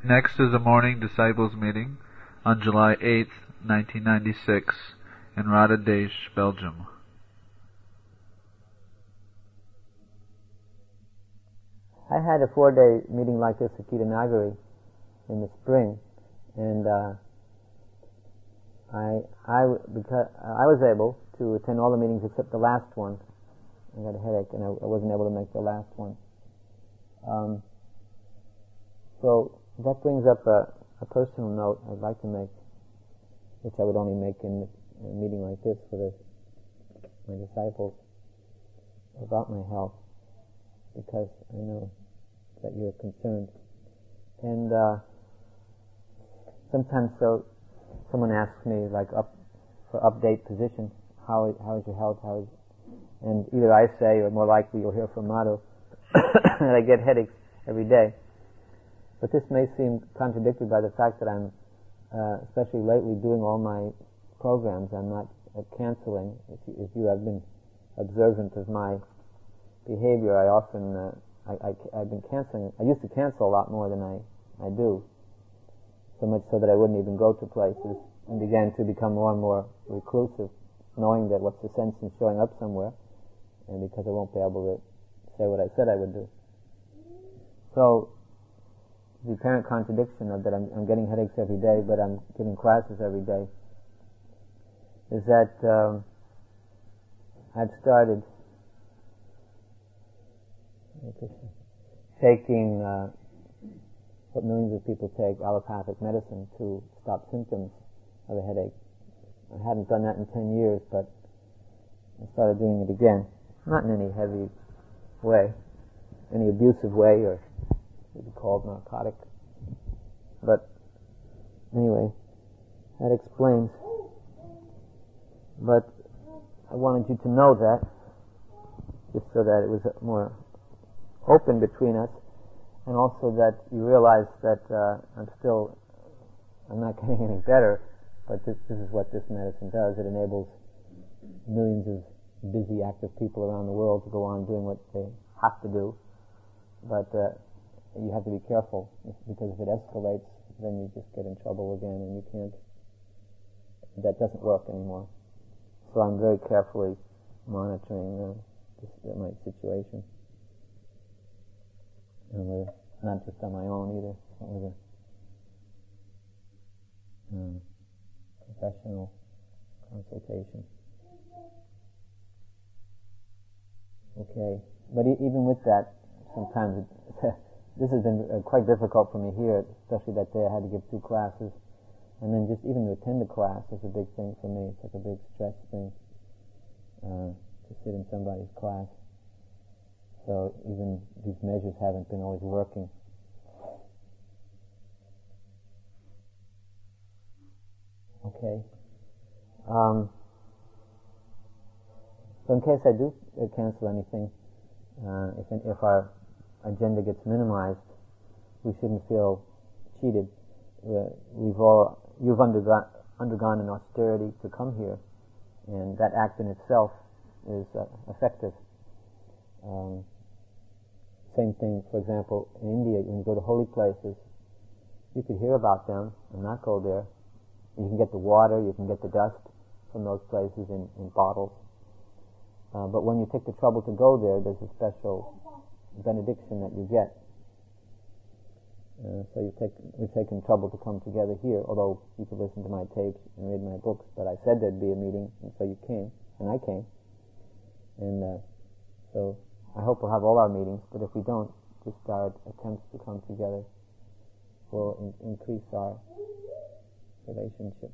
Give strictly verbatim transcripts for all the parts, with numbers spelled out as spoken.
Next is a morning disciples meeting on July eighth, nineteen ninety-six, in Rotterdam, Belgium. I had a four-day meeting like this at Gitanagari in the spring, and uh, I, I, because I was able to attend all the meetings except the last one. I got a headache, and I, I wasn't able to make the last one. Um, so that brings up a, a personal note I'd like to make, which I would only make in a meeting like this for the, my disciples, about my health, because I know that you're concerned. And uh, sometimes so someone asks me, like, up for update position, how how is your health? How is, and either I say, or more likely you'll hear from Madhu, that I get headaches every day. But this may seem contradicted by the fact that I'm, uh, especially lately, doing all my programs. I'm not uh, canceling. If you, if you have been observant of my behavior, I often, uh, I, I, I've been canceling. I used to cancel a lot more than I, I do, so much so that I wouldn't even go to places, and began to become more and more reclusive, knowing that what's the sense in showing up somewhere, and because I won't be able to say what I said I would do. So, the apparent contradiction of that I'm, I'm getting headaches every day, but I'm giving classes every day, is that um, I've started taking uh, what millions of people take, allopathic medicine, to stop symptoms of a headache. I hadn't done that in ten years, but I started doing it again. Not in any heavy way, any abusive way, or what would be called narcotic. But anyway, that explains. But I wanted you to know that, just so that it was more open between us, and also that you realize that uh, I'm still, I'm not getting any better, but this, this is what this medicine does. It enables millions of busy, active people around the world to go on doing what they have to do, but uh, you have to be careful, because if it escalates, then you just get in trouble again, and you can't, that doesn't work anymore. So I'm very carefully monitoring uh, this, uh, my situation. And with, not just on my own either, but with a um, professional consultation. Okay, but e- even with that, sometimes it, this has been uh, quite difficult for me here, especially that day I had to give two classes, and then just even to attend a class is a big thing for me. It's like a big stress thing uh, to sit in somebody's class. So even these measures haven't been always working. Okay. Um, so in case I do uh, cancel anything, uh, if if our agenda gets minimized, we shouldn't feel cheated. Uh, we've all you've undergone undergone an austerity to come here, and that act in itself is uh, effective. Um, Same thing, for example, in India, when you go to holy places, you could hear about them and not go there. You can get the water, you can get the dust from those places in, in bottles. Uh, but when you take the trouble to go there, there's a special benediction that you get. Uh, so you take, we've taken trouble to come together here, although you could listen to my tapes and read my books, but I said there'd be a meeting, and so you came, and I came. And uh, so I hope we'll have all our meetings, but if we don't, just our attempts to come together will in- increase our relationship.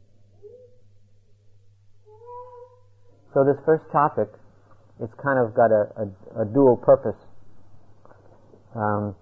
So this first topic, it's kind of got a, a, a dual purpose. Um,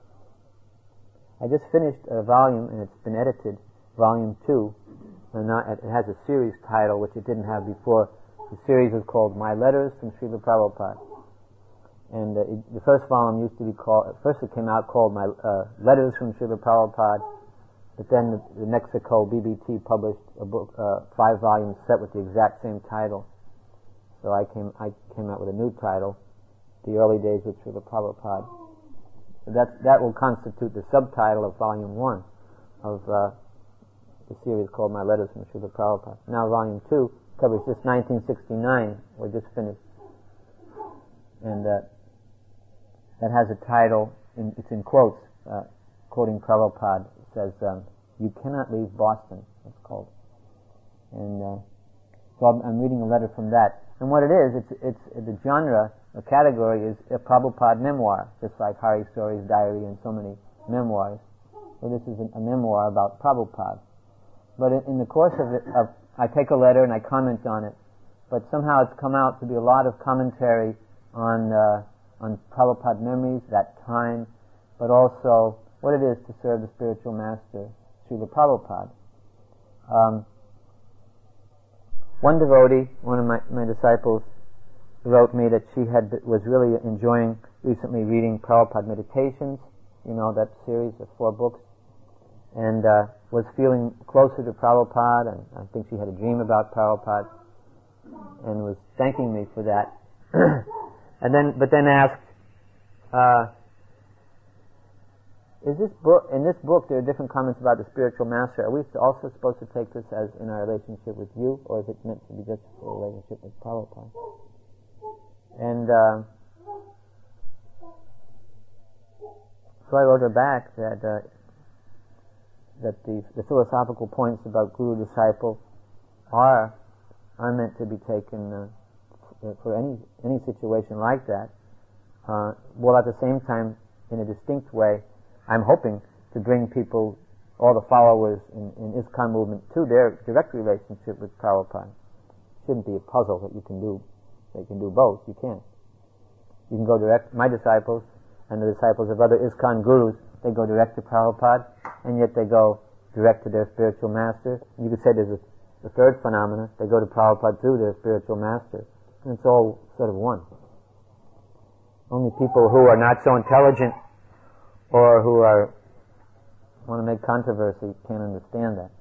I just finished a volume, and it's been edited, volume two, and now it has a series title which it didn't have before. The series is called My Letters from Srila Prabhupada. And uh, it, the first volume used to be called, at first it came out called My uh, Letters from Srila Prabhupada, but then the, the Mexico B B T published a book, uh, five volumes set with the exact same title. So I came I came out with a new title, The Early Days with Srila Prabhupada. That that will constitute the subtitle of volume one of uh, the series called My Letters from Srila Prabhupada. Now volume two covers just nineteen sixty-nine. We're just finished, and uh, that has a title. In, it's in quotes, uh, quoting Prabhupada. It says, um, "You cannot leave Boston." It's called, and uh, so I'm, I'm reading a letter from that. And what it is, it's it's the genre, the category is a Prabhupada memoir, just like Hari Suri's diary and so many memoirs. So this is a, a memoir about Prabhupada. But in, in the course of it, of, I take a letter and I comment on it. But somehow it's come out to be a lot of commentary on uh, on Prabhupada memories, that time, but also what it is to serve the spiritual master, Srila Prabhupada. Um, One devotee, one of my, my disciples, wrote me that she had was really enjoying recently reading Prabhupada Meditations, you know, that series of four books, and uh, was feeling closer to Prabhupada, and I think she had a dream about Prabhupada, and was thanking me for that. and then, but then asked, uh, Is this book, in this book there are different comments about the spiritual master. Are we also supposed to take this as in our relationship with you, or is it meant to be just a relationship with Prabhupada? And uh, so I wrote her back that uh, that the, the philosophical points about guru disciple are are meant to be taken uh, for any any situation like that. Uh, while at the same time, in a distinct way, I'm hoping to bring people, all the followers in, in ISKCON movement, to their direct relationship with Prabhupada. It shouldn't be a puzzle that you can do. They can do both. You can't. You can go direct. My disciples and the disciples of other ISKCON gurus, they go direct to Prabhupada, and yet they go direct to their spiritual master. You could say there's a, a third phenomena. They go to Prabhupada through their spiritual master. And it's all sort of one. Only people who are not so intelligent or who are want to make controversy can't understand that.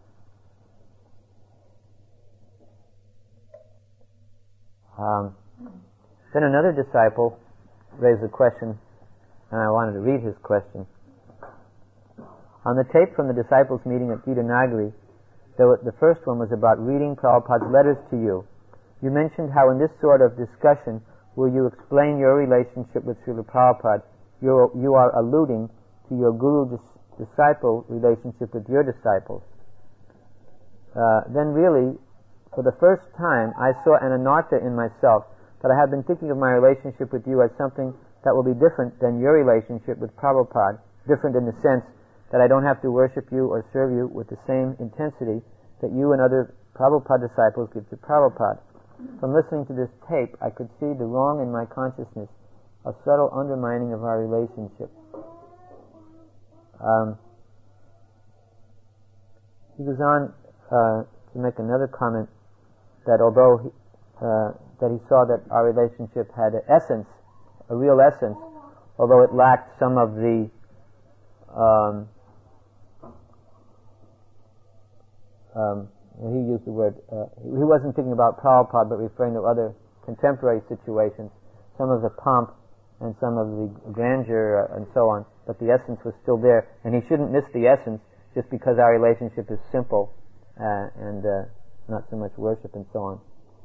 Um, then another disciple raised a question, and I wanted to read his question. On the tape from the disciples' meeting at Gita Nagari, the, the first one was about reading Prabhupada's letters to you. You mentioned how in this sort of discussion, where you explain your relationship with Srila Prabhupada, you you are alluding to your guru-disciple relationship with your disciples. Uh, then really, for the first time, I saw an anartha in myself, that I have been thinking of my relationship with you as something that will be different than your relationship with Prabhupada, different in the sense that I don't have to worship you or serve you with the same intensity that you and other Prabhupada disciples give to Prabhupada. From listening to this tape, I could see the wrong in my consciousness, a subtle undermining of our relationship. Um, he goes on uh, to make another comment that although he, uh, that he saw that our relationship had an essence, a real essence, although it lacked some of the um, um, he used the word, uh, he wasn't thinking about Prabhupada but referring to other contemporary situations, some of the pomp and some of the grandeur uh, and so on, but the essence was still there, and he shouldn't miss the essence just because our relationship is simple uh, and uh, not so much worship and so on.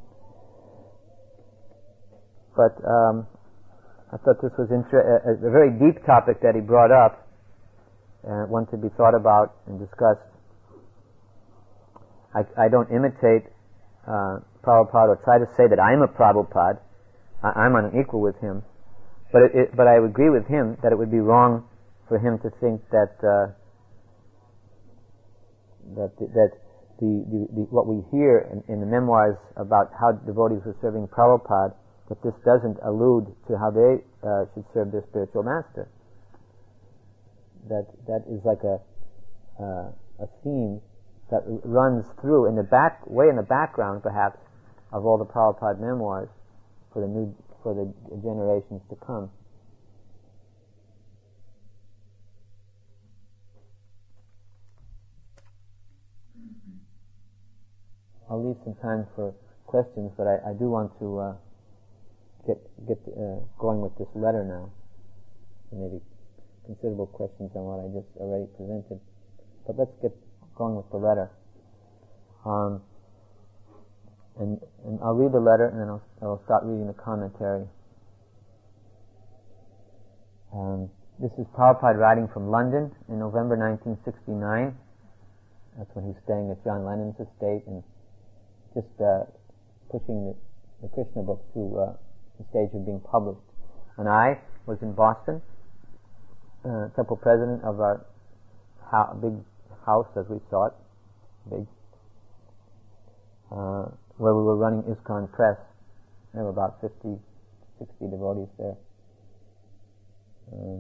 But um, I thought this was inter- a, a very deep topic that he brought up, uh, one to be thought about and discussed. I, I don't imitate uh, Prabhupada or try to say that I'm a Prabhupada. I, I'm on an equal with him. But it, it, but I agree with him that it would be wrong for him to think that uh, that the, that the, the, the what we hear in, in the memoirs about how devotees were serving Prabhupada, that this doesn't allude to how they uh, should serve their spiritual master. That that is like a uh, a theme that runs through in the back, way in the background perhaps, of all the Prabhupada memoirs for the new, for the generations to come. I'll leave some time for questions, but I, I do want to uh, get get uh, going with this letter now. Maybe considerable questions on what I just already presented. But let's get going with the letter. Um, and, and I'll read the letter, and then I'll, I'll start reading the commentary. Um, this is Prabhupada writing from London in November nineteen sixty-nine. That's when he's staying at John Lennon's estate and just uh, pushing the, the Krishna book to uh, the stage of being published. And I was in Boston, uh, temple president of our ho- big house, as we saw it, big, uh, where we were running ISKCON Press. There were about fifty, sixty devotees there. Um,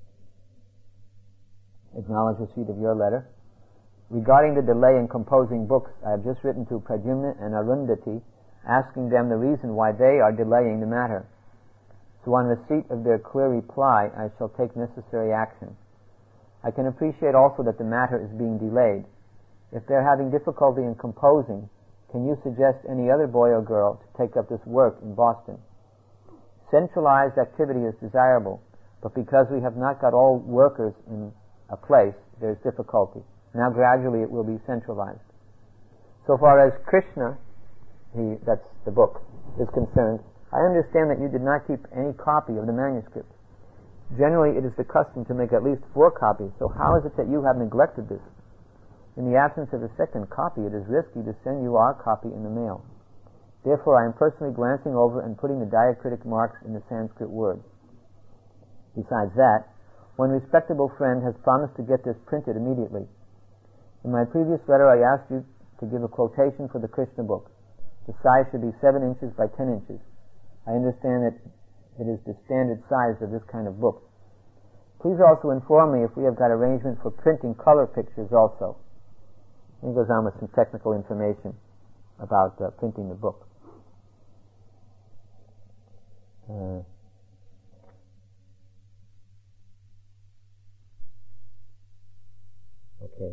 acknowledge receipt of your letter. Regarding the delay in composing books, I have just written to Pradyumna and Arundhati, asking them the reason why they are delaying the matter. So on receipt of their clear reply, I shall take necessary action. I can appreciate also that the matter is being delayed. If they are having difficulty in composing, can you suggest any other boy or girl to take up this work in Boston? Centralized activity is desirable, but because we have not got all workers in a place, there is difficulty. Now gradually it will be centralized. So far as Krishna, he, that's the book, is concerned, I understand that you did not keep any copy of the manuscript. Generally it is the custom to make at least four copies, so how is it that you have neglected this? In the absence of a second copy, it is risky to send you our copy in the mail. Therefore I am personally glancing over and putting the diacritic marks in the Sanskrit words. Besides that, one respectable friend has promised to get this printed immediately. In my previous letter, I asked you to give a quotation for the Krishna book. The size should be seven inches by ten inches. I understand that it is the standard size of this kind of book. Please also inform me if we have got arrangement for printing color pictures also. And he goes on with some technical information about uh, printing the book. Uh, okay.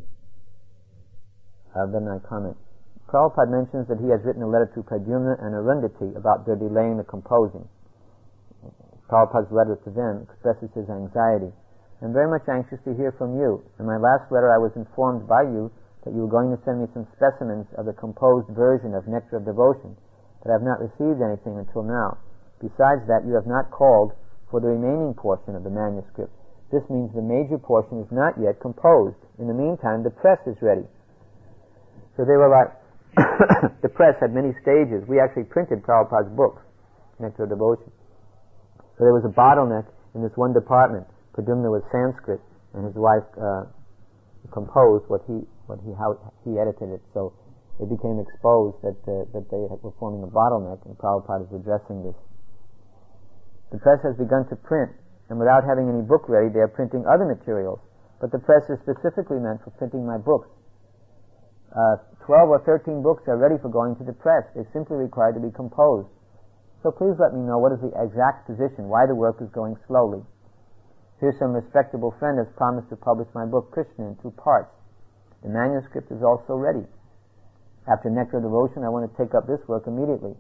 Uh, then I comment. Prabhupada mentions that he has written a letter to Pradyumna and Arundhati about their delaying the composing. Prabhupada's letter to them expresses his anxiety. I'm very much anxious to hear from you. In my last letter I was informed by you that you were going to send me some specimens of the composed version of Nectar of Devotion, but I have not received anything until now. Besides that, you have not called for the remaining portion of the manuscript. This means the major portion is not yet composed. In the meantime, the press is ready. So they were like, the press had many stages. We actually printed Prabhupada's book, Nectar of Devotion. So there was a bottleneck in this one department. Pradyumna was Sanskrit, and his wife uh, composed what he, what he, how he edited it. So it became exposed that uh, that they were forming a bottleneck, and Prabhupada is addressing this. The press has begun to print, and without having any book ready, they are printing other materials. But the press is specifically meant for printing my books. Uh, twelve or thirteen books are ready for going to the press. They simply require to be composed. So please let me know what is the exact position, why the work is going slowly. Here some respectable friend has promised to publish my book Krishna in two parts. The manuscript is also ready. After Nectar of Devotion, I want to take up this work immediately.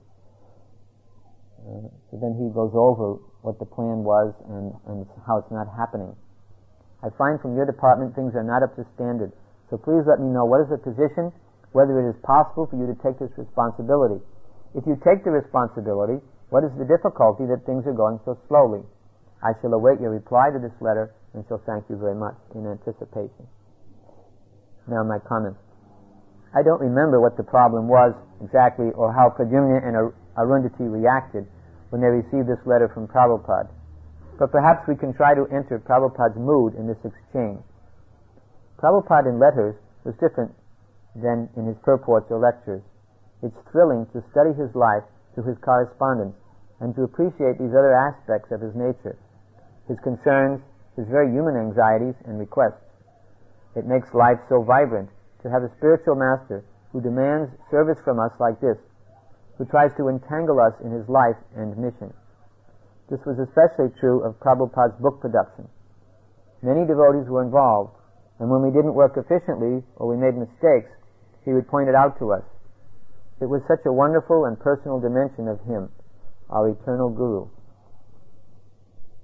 Uh, so then he goes over what the plan was and, and how it's not happening. I find from your department things are not up to standard. So please let me know what is the position, whether it is possible for you to take this responsibility. If you take the responsibility, what is the difficulty that things are going so slowly? I shall await your reply to this letter and shall thank you very much in anticipation. Now my comments. I don't remember what the problem was exactly or how Pradyumna and Arundhati reacted when they received this letter from Prabhupada. But perhaps we can try to enter Prabhupada's mood in this exchange. Prabhupada in letters was different than in his purports or lectures. It's thrilling to study his life through his correspondence and to appreciate these other aspects of his nature, his concerns, his very human anxieties and requests. It makes life so vibrant to have a spiritual master who demands service from us like this, who tries to entangle us in his life and mission. This was especially true of Prabhupada's book production. Many devotees were involved, and when we didn't work efficiently or we made mistakes, he would point it out to us. It was such a wonderful and personal dimension of him, our eternal Guru.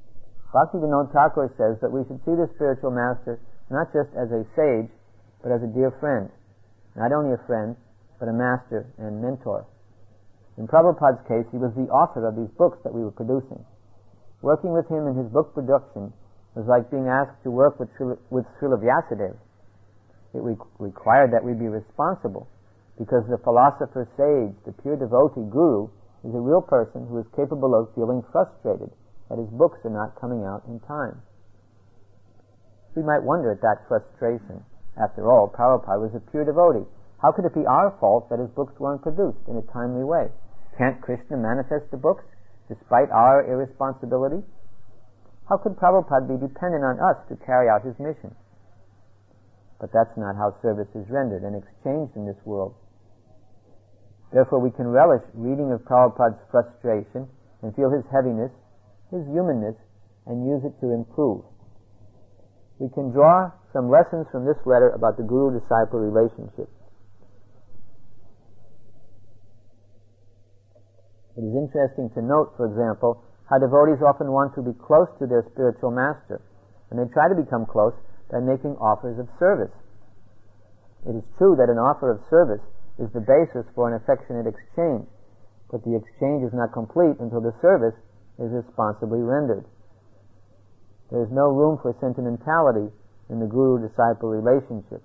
Bhaktivinoda Thakur says that we should see the spiritual master not just as a sage, but as a dear friend. Not only a friend, but a master and mentor. In Prabhupada's case, he was the author of these books that we were producing. Working with him in his book production was like being asked to work with Srila, with Srila Vyasadeva. It re- required that we be responsible, because the philosopher sage, the pure devotee guru, is a real person who is capable of feeling frustrated that his books are not coming out in time. We might wonder at that frustration. After all, Prabhupada was a pure devotee. How could it be our fault that his books weren't produced in a timely way? Can't Krishna manifest the books despite our irresponsibility? How could Prabhupada be dependent on us to carry out his mission? But that's not how service is rendered and exchanged in this world. Therefore we can relish reading of Prabhupada's frustration and feel his heaviness, his humanness, and use it to improve. We can draw some lessons from this letter about the guru-disciple relationship. It is interesting to note, for example, how devotees often want to be close to their spiritual master, and they try to become close by making offers of service. It is true that an offer of service is the basis for an affectionate exchange, but the exchange is not complete until the service is responsibly rendered. There is no room for sentimentality in the guru-disciple relationship.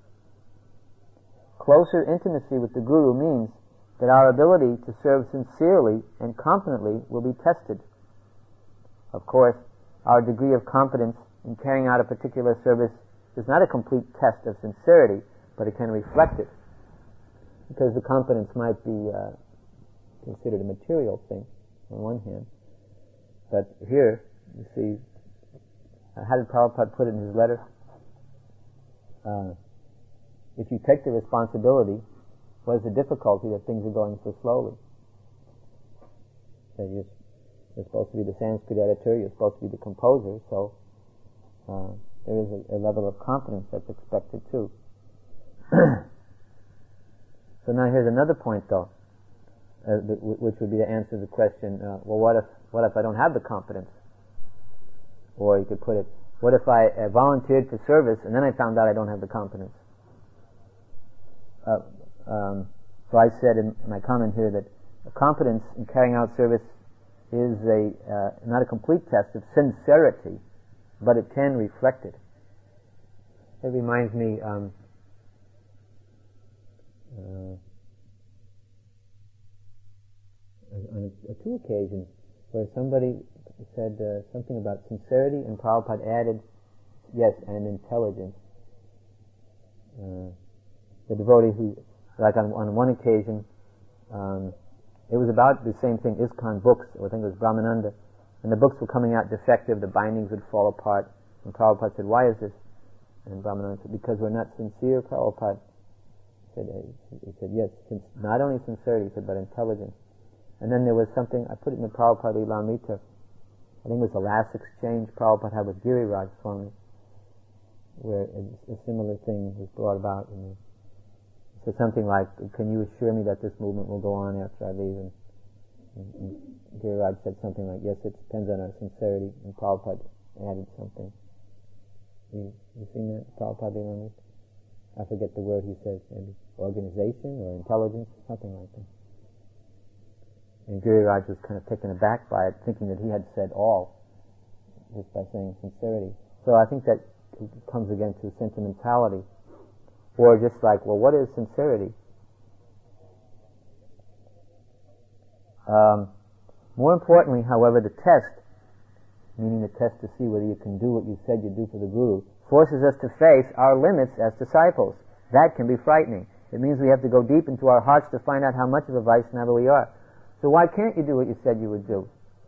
Closer intimacy with the guru means that our ability to serve sincerely and competently will be tested. Of course, our degree of competence in carrying out a particular service is not a complete test of sincerity, but it can reflect it, because the competence might be uh, considered a material thing on one hand. But here, you see, uh, how did Prabhupada put it in his letter? Uh, if you take the responsibility, what is the difficulty that things are going so slowly? So you're, you're supposed to be the Sanskrit editor, you're supposed to be the composer, so uh, there is a, a level of competence that's expected too. So now here's another point though, uh, which would be to answer the question, uh, well what if what if I don't have the competence? Or you could put it, what if I uh, volunteered for service and then I found out I don't have the competence? Uh, um, so I said in my comment here that competence in carrying out service is a uh, not a complete test of sincerity, but it can reflect it. It reminds me um, uh, on a, a two occasions where somebody said uh, something about sincerity, and Prabhupada added, yes, and intelligence. Uh, the devotee who, like on, on one occasion, um, it was about the same thing, ISKCON books, I think it was Brahmananda, and the books were coming out defective, the bindings would fall apart, and Prabhupada said, why is this? And Brahmananda said, because we're not sincere, Prabhupada. He said, he said yes, not only sincerity, he said, but intelligence. And then there was something, I put it in the Prabhupada Lilamrita, I think it was the last exchange Prabhupada had with Giriraj Swami, where a, a similar thing was brought about. And so something like, can you assure me that this movement will go on after I leave? And, and, and Giriraj said something like, yes, it depends on our sincerity. And Prabhupada added something. You, you seen that? Prabhupada Lilamrita? I forget the word he says, maybe organization or intelligence, something like that. And Giriraj was kind of taken aback by it, thinking that he had said all, just by saying sincerity. So I think that comes again to sentimentality. Or just like, well, what is sincerity? Um, more importantly, however, the test, meaning the test to see whether you can do what you said you'd do for the Guru, forces us to face our limits as disciples. That can be frightening. It means we have to go deep into our hearts to find out how much of a Vaishnava we are. So why can't you do what you said you would do?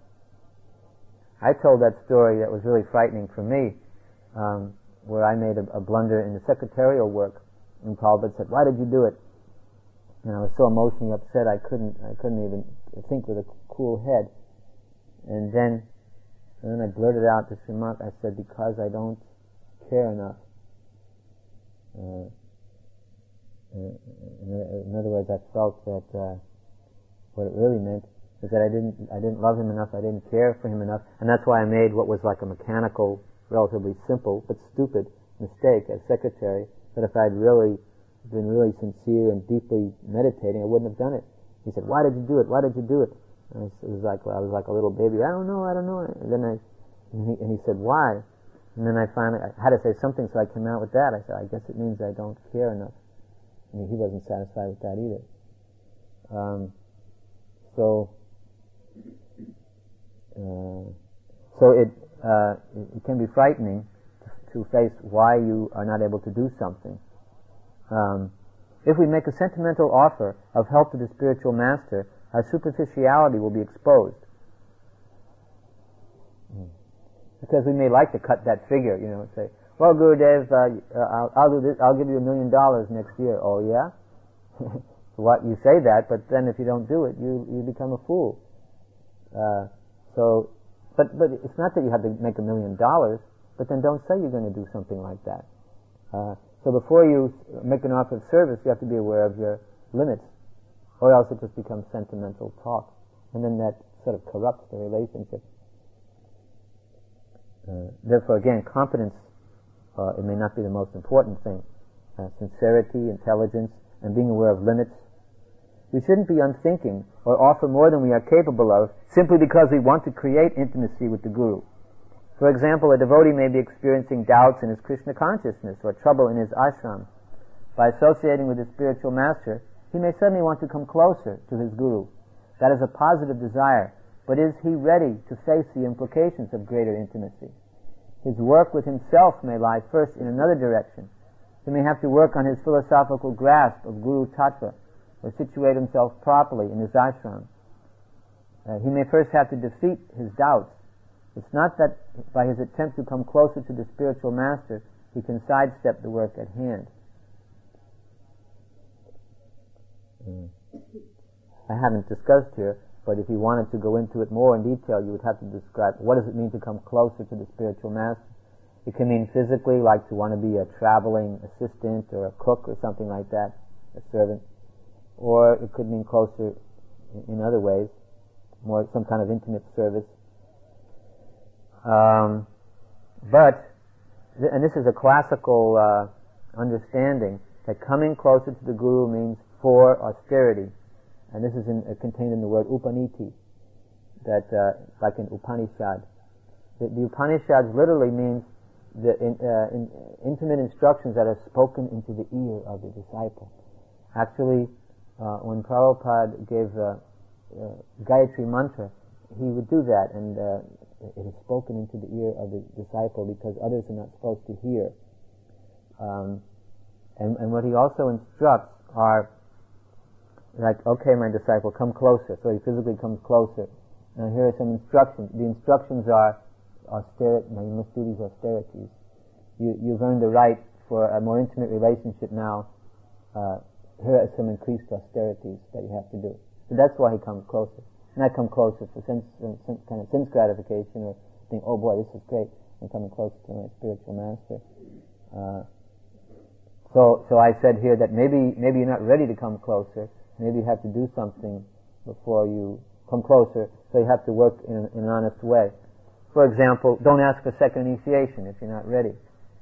I told that story that was really frightening for me, um, where I made a, a blunder in the secretarial work, and Prabhupada said, "Why did you do it?" And I was so emotionally upset I couldn't I couldn't even think with a cool head. And then and then I blurted out this remark. I said, "Because I don't care enough." Uh, in other words, I felt that uh, what it really meant, is that I didn't, I didn't love him enough, I didn't care for him enough, and that's why I made what was like a mechanical, relatively simple, but stupid mistake as secretary, that if I'd really been really sincere and deeply meditating, I wouldn't have done it. He said, why did you do it? Why did you do it? And it was like, I was like a little baby, I don't know, I don't know. And then I, and he, and he said, why? And then I finally, I had to say something, so I came out with that. I said, I guess it means I don't care enough. I mean, he wasn't satisfied with that either. Um, so, uh, so it, uh, it can be frightening to, to face why you are not able to do something. Um, if we make a sentimental offer of help to the spiritual master, our superficiality will be exposed. Mm. Because we may like to cut that figure, you know, and say, well, Gurudev, uh, I'll, I'll do this, I'll give you a million dollars next year. Oh, yeah? What, you say that, but then if you don't do it, you, you become a fool. Uh, so, but, but it's not that you have to make a million dollars, but then don't say you're going to do something like that. Uh, so before you make an offer of service, you have to be aware of your limits, or else it just becomes sentimental talk. And then that sort of corrupts the relationship. Uh, therefore, again, competence, uh, it may not be the most important thing. Uh, sincerity, intelligence, and being aware of limits. We shouldn't be unthinking or offer more than we are capable of simply because we want to create intimacy with the Guru. For example, a devotee may be experiencing doubts in his Krishna consciousness or trouble in his ashram. By associating with his spiritual master, he may suddenly want to come closer to his Guru. That is a positive desire. But is he ready to face the implications of greater intimacy? His work with himself may lie first in another direction. He may have to work on his philosophical grasp of Guru Tattva, or situate himself properly in his ashram. Uh, he may first have to defeat his doubts. It's not that by his attempt to come closer to the spiritual master, he can sidestep the work at hand. Mm. I haven't discussed here, but if you wanted to go into it more in detail, you would have to describe what does it mean to come closer to the spiritual master. It can mean physically, like to want to be a traveling assistant or a cook or something like that, a servant. Or it could mean closer in other ways, more some kind of intimate service. Um, but, and this is a classical uh, understanding, that coming closer to the Guru means for austerity. And this is in, uh, contained in the word Upaniti, that uh, like in Upanishad. The, the Upanishads literally means the in, uh, in, intimate instructions that are spoken into the ear of the disciple. Actually, uh, when Prabhupada gave uh, uh, Gayatri Mantra, he would do that, and uh, it is spoken into the ear of the disciple because others are not supposed to hear. Um, and, and what he also instructs are like, okay, my disciple, come closer. So he physically comes closer. Now here are some instructions. The instructions are austerity. Now you must do these austerities. You, you've earned the right for a more intimate relationship now. Uh, here are some increased austerities that you have to do. So that's why he comes closer. Not come closer for sense, sense, kind of sense gratification or think, oh boy, this is great. I'm coming closer to my spiritual master. Uh, so, so I said here that maybe, maybe you're not ready to come closer. Maybe you have to do something before you come closer, so you have to work in, in an honest way. For example, don't ask for second initiation if you're not ready.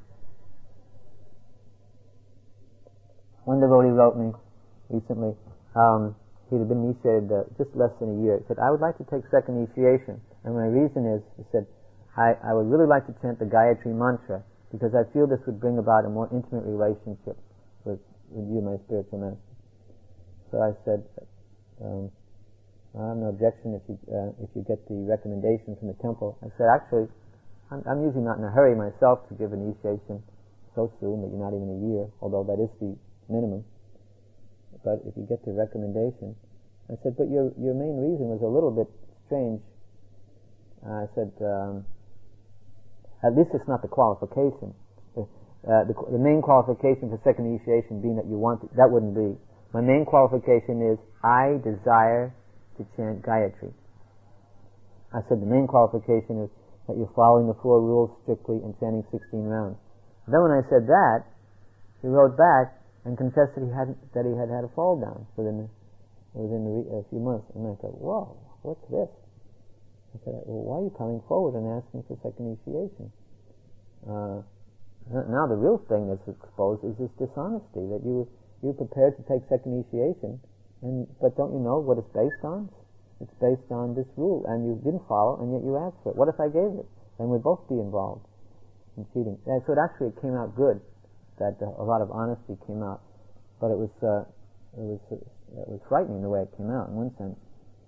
One devotee wrote me recently, um, he'd been initiated uh, just less than a year. He said, I would like to take second initiation, and my reason is, he said, I, I would really like to chant the Gayatri Mantra, because I feel this would bring about a more intimate relationship with, with you, my spiritual master. So I said, um, I have no objection if you uh, if you get the recommendation from the temple. I said, actually, I'm, I'm usually not in a hurry myself to give initiation so soon that you're not even a year, although that is the minimum. But if you get the recommendation, I said, but your your main reason was a little bit strange. Uh, I said, um, at least it's not the qualification. Uh, the, the main qualification for second initiation being that you want it, that wouldn't be. My main qualification is, I desire to chant Gayatri. I said the main qualification is that you're following the four rules strictly and chanting sixteen rounds. Then when I said that, he wrote back and confessed that he hadn't, that he had had a fall down within, within a few months. And I thought, whoa, what's this? I said, well, why are you coming forward and asking for second initiation? Uh, now the real thing that's exposed is this dishonesty, that you, you're prepared to take second initiation, and but don't you know what it's based on? It's based on this rule, and you didn't follow, and yet you asked for it. What if I gave it? Then we'd both be involved in cheating. And so it actually it came out good, that uh, a lot of honesty came out, but it was uh, it was uh, it was frightening the way it came out in one sense.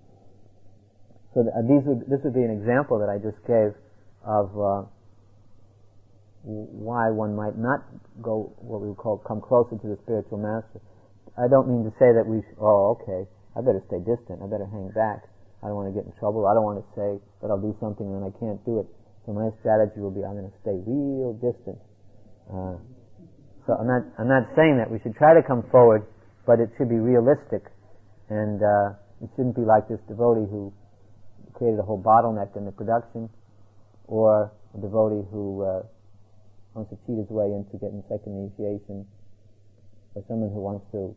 So th- uh, these would this would be an example that I just gave of uh, w- why one might not go what we would call come closer to the spiritual master. I don't mean to say that we sh- oh okay. I better stay distant. I better hang back. I don't want to get in trouble. I don't want to say that I'll do something and then I can't do it. So my strategy will be I'm going to stay real distant. Uh, so I'm not I'm not saying that we should try to come forward, but it should be realistic, and uh, it shouldn't be like this devotee who created a whole bottleneck in the production, or a devotee who uh, wants to cheat his way into getting second initiation, or someone who wants to,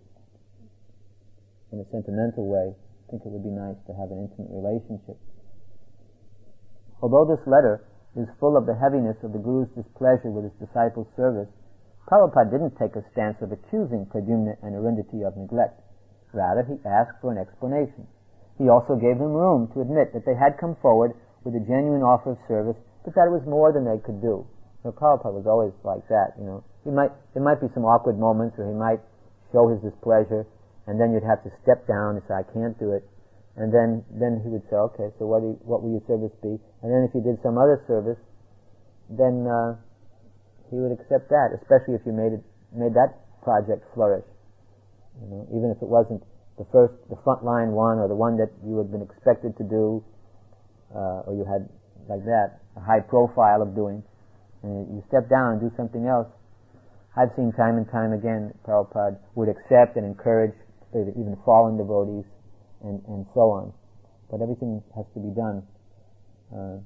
in a sentimental way, think it would be nice to have an intimate relationship. Although this letter is full of the heaviness of the Guru's displeasure with his disciples' service, Prabhupada didn't take a stance of accusing Pradyumna and Arundhati of neglect. Rather, he asked for an explanation. He also gave them room to admit that they had come forward with a genuine offer of service, but that it was more than they could do. You know, Prabhupada was always like that. You know, he might there might be some awkward moments where he might show his displeasure, and then you'd have to step down and say, I can't do it. And then, then he would say, okay, so what, do you, what will your service be? And then if you did some other service, then uh, he would accept that, especially if you made it, made that project flourish. You know, even if it wasn't the first, the front line one, or the one that you had been expected to do, uh, or you had, like that, a high profile of doing, and you step down and do something else. I've seen time and time again Prabhupada would accept and encourage even fallen devotees, and, and so on. But everything has to be done uh,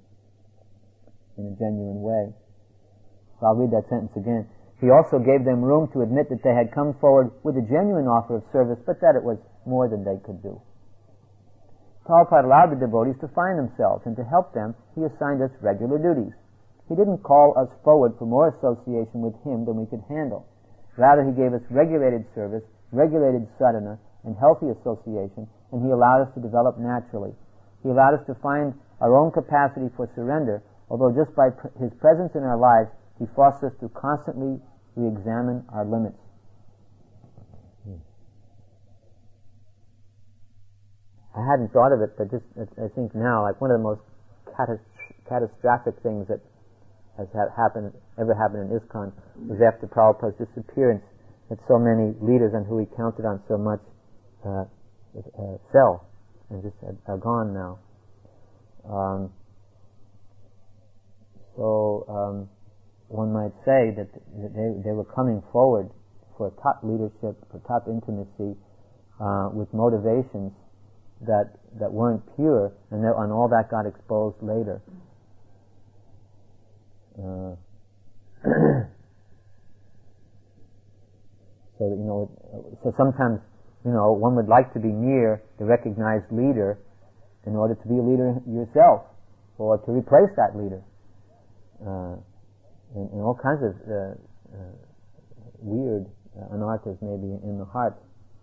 in a genuine way. So I'll read that sentence again. He also gave them room to admit that they had come forward with a genuine offer of service, but that it was more than they could do. Prabhupada allowed the devotees to find themselves, and to help them, he assigned us regular duties. He didn't call us forward for more association with him than we could handle. Rather, he gave us regulated service, regulated sadhana, and healthy association, and he allowed us to develop naturally. He allowed us to find our own capacity for surrender, although just by pr- his presence in our lives, he forced us to constantly re-examine our limits. I hadn't thought of it, but just I think now, like one of the most catas- catastrophic things that has ha- happened, ever happened in ISKCON was after Prabhupada's disappearance, that so many leaders on who he counted on so much uh, uh, fell and just are, are gone now. Um, so um, one might say that they, they were coming forward for top leadership, for top intimacy, uh, with motivations that that weren't pure, and, that, and all that got exposed later. Uh, so that, you know, so sometimes, you know, one would like to be near the recognized leader in order to be a leader yourself, or to replace that leader. Uh, and, and all kinds of uh, uh, weird uh, anarthas maybe in the heart.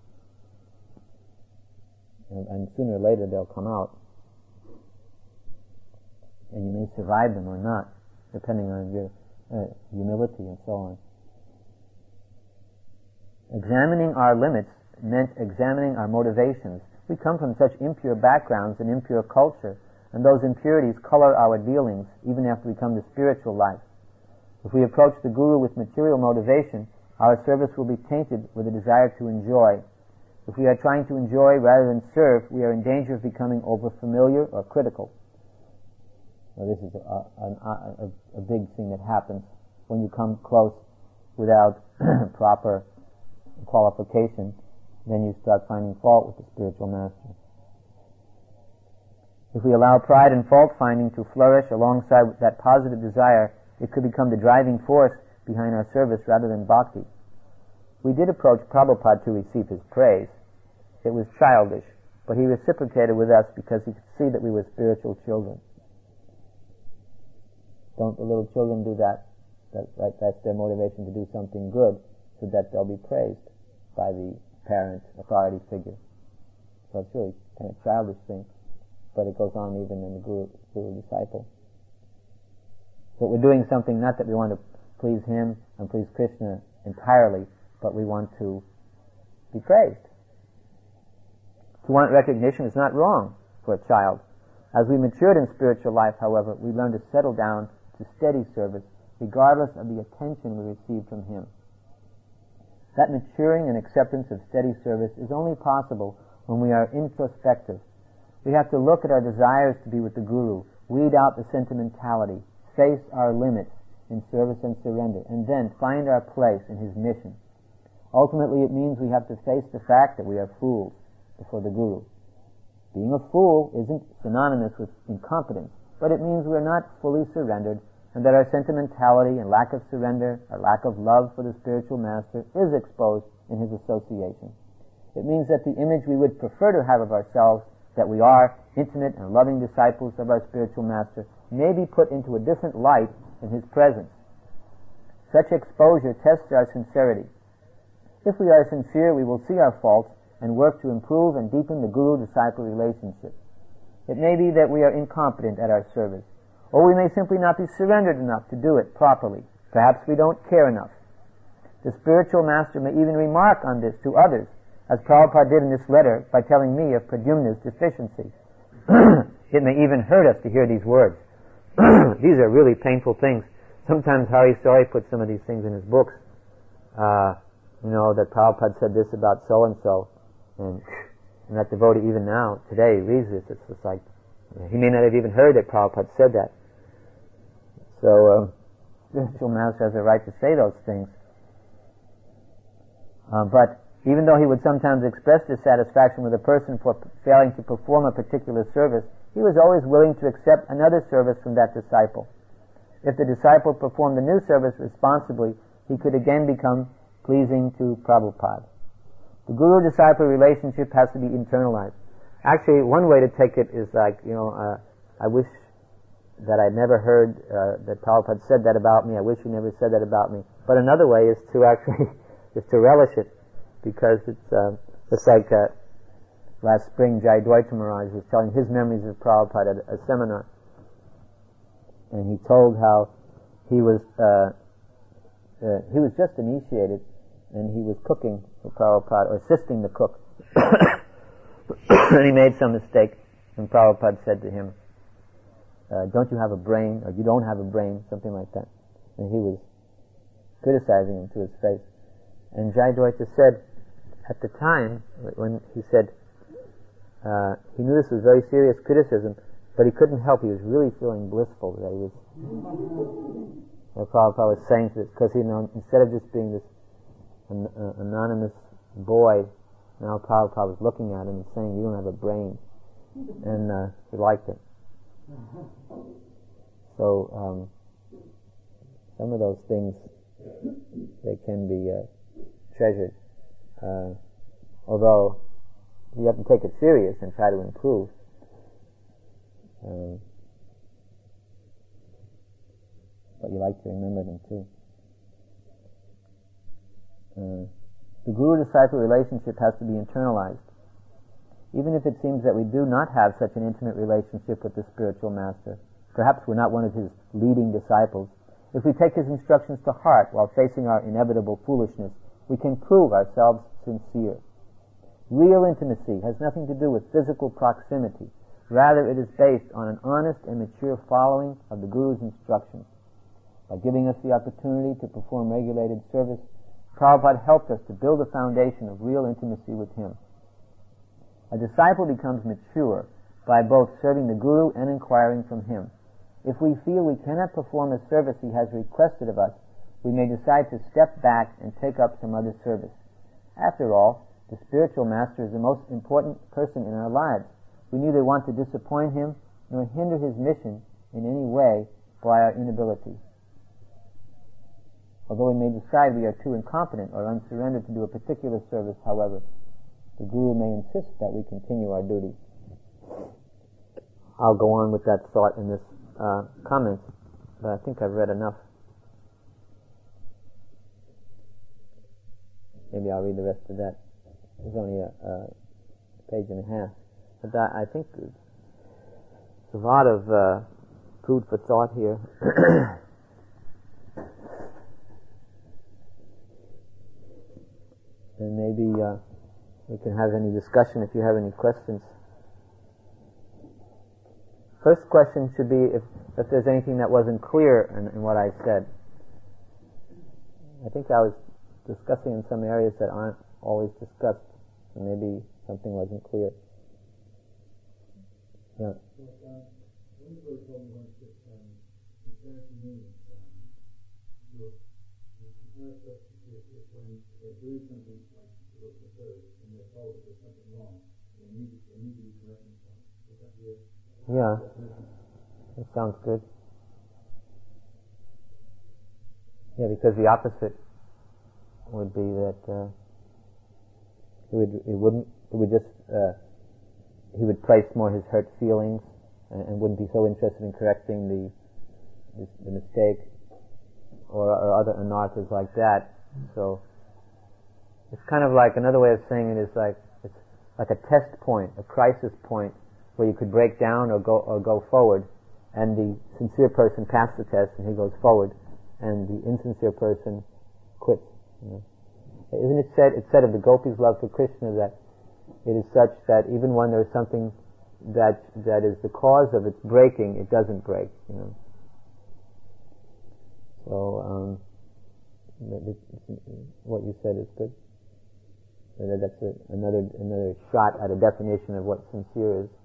And, and sooner or later they'll come out. And you may survive them or not, depending on your uh, humility and so on. Examining our limits meant examining our motivations. We come from such impure backgrounds and impure culture, and those impurities color our dealings even after we come to spiritual life. If we approach the Guru with material motivation, our service will be tainted with a desire to enjoy. If we are trying to enjoy rather than serve, we are in danger of becoming over-familiar or critical. Well, this is a, a, a, a big thing that happens when you come close without proper qualification. Then you start finding fault with the spiritual master. If we allow pride and fault-finding to flourish alongside that positive desire, it could become the driving force behind our service rather than bhakti. We did approach Prabhupada to receive his praise. It was childish, but he reciprocated with us because he could see that we were spiritual children. Don't the little children do that? That, right, that's their motivation to do something good, so that they'll be praised by the parent, authority figure. So it's really kind of a childish thing, but it goes on even in the guru, guru disciple. So we're doing something not that we want to please him and please Krishna entirely, but we want to be praised. To want recognition is not wrong for a child. As we matured in spiritual life, however, we learned to settle down to steady service, regardless of the attention we receive from him. That maturing and acceptance of steady service is only possible when we are introspective. We have to look at our desires to be with the Guru, weed out the sentimentality, face our limits in service and surrender, and then find our place in his mission. Ultimately, it means we have to face the fact that we are fools before the Guru. Being a fool isn't synonymous with incompetence, but it means we're not fully surrendered, and that our sentimentality and lack of surrender, our lack of love for the spiritual master, is exposed in his association. It means that the image we would prefer to have of ourselves, that we are intimate and loving disciples of our spiritual master, may be put into a different light in his presence. Such exposure tests our sincerity. If we are sincere, we will see our faults and work to improve and deepen the guru-disciple relationship. It may be that we are incompetent at our service, or we may simply not be surrendered enough to do it properly. Perhaps we don't care enough. The spiritual master may even remark on this to others, as Prabhupada did in this letter by telling me of Pradyumna's deficiencies. It may even hurt us to hear these words. These are really painful things. Sometimes Hari Sari puts some of these things in his books. Uh, you know, that Prabhupada said this about so-and-so. And, and that devotee, even now, today, reads this. It's just like, he may not have even heard that Prabhupada said that. So, um, spiritual master has a right to say those things. Uh, but even though he would sometimes express dissatisfaction with a person for p- failing to perform a particular service, he was always willing to accept another service from that disciple. If the disciple performed the new service responsibly, he could again become pleasing to Prabhupada. The guru-disciple relationship has to be internalized. Actually, one way to take it is like, you know, uh, I wish that I'd never heard uh, that Prabhupada said that about me. I wish he never said that about me. But another way is to actually, is to relish it, because it's, uh, it's like uh, last spring Jai Dvaita Maharaj was telling his memories of Prabhupada at a seminar. And he told how he was, uh, uh, he was just initiated, and he was cooking for Prabhupada, or assisting the cook. And he made some mistake, and Prabhupada said to him, uh, don't you have a brain, or you don't have a brain, something like that. And he was criticizing him to his face. And Jai Dvaita said, at the time, when he said, uh, he knew this was very serious criticism, but he couldn't help, he was really feeling blissful that he was, what Prabhupada was saying to this, because he, you know, instead of just being this an, uh, anonymous boy, now Prabhupada was looking at him and saying, you don't have a brain. And uh, he liked it. So, um, some of those things, they can be uh, treasured. Uh, although, you have to take it serious and try to improve. Um, but you like to remember them too. Uh, The guru-disciple relationship has to be internalized. Even if it seems that we do not have such an intimate relationship with the spiritual master, perhaps we're not one of his leading disciples, if we take his instructions to heart while facing our inevitable foolishness, we can prove ourselves sincere. Real intimacy has nothing to do with physical proximity. Rather, it is based on an honest and mature following of the Guru's instructions. By giving us the opportunity to perform regulated service, Prabhupada helped us to build a foundation of real intimacy with him. A disciple becomes mature by both serving the Guru and inquiring from him. If we feel we cannot perform a service he has requested of us, we may decide to step back and take up some other service. After all, the spiritual master is the most important person in our lives. We neither want to disappoint him nor hinder his mission in any way by our inability. Although we may decide we are too incompetent or unsurrendered to do a particular service, however, the Guru may insist that we continue our duty. I'll go on with that thought in this uh, comment, but I think I've read enough. Maybe I'll read the rest of that. There's only a, a page and a half. But that, I think there's a lot of uh, food for thought here. And maybe uh, we can have any discussion if you have any questions. First question should be if, if there's anything that wasn't clear in, in what I said. I think I was discussing in some areas that aren't always discussed, so maybe something wasn't clear. Yeah. Yeah, that sounds good. Yeah, because the opposite would be that uh, he would he wouldn't he would just uh, he would place more his hurt feelings and, and wouldn't be so interested in correcting the the, the mistake or, or other anarthas like that. So it's kind of like another way of saying it is like it's like a test point, a crisis point, where you could break down or go or go forward, and the sincere person passed the test and he goes forward, and the insincere person quits. You know? Isn't it said? It's said of the gopis' love for Krishna that it is such that even when there's something that that is the cause of its breaking, it doesn't break. You know. So um, what you said is good. That's a, another another shot at a definition of what sincere is.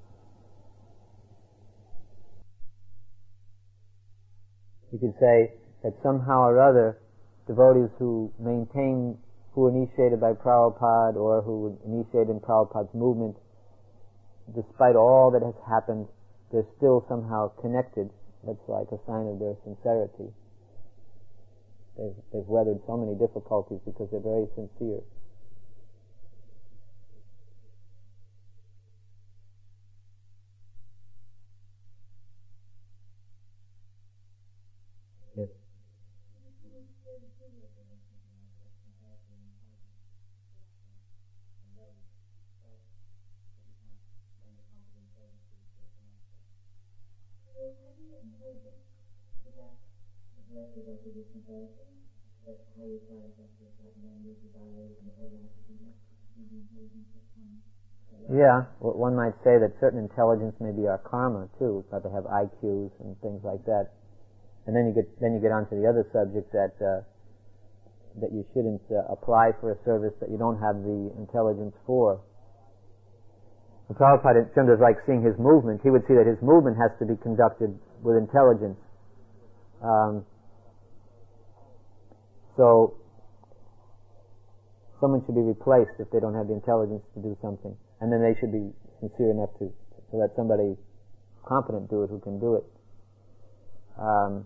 You could say that somehow or other, devotees who maintain, who were initiated by Prabhupada or who were initiated in Prabhupada's movement, despite all that has happened, they're still somehow connected. That's like a sign of their sincerity. They've, they've weathered so many difficulties because they're very sincere. Yes. Yeah, well, one might say that certain intelligence may be our karma too, like they have I Qs and things like that. And then you get then you get onto the other subject that uh, that you shouldn't uh, apply for a service that you don't have the intelligence for. And Prabhupada, in terms of like seeing his movement, he would see that his movement has to be conducted with intelligence. Um, so someone should be replaced if they don't have the intelligence to do something, and then they should be sincere enough to to let somebody competent do it who can do it. Um,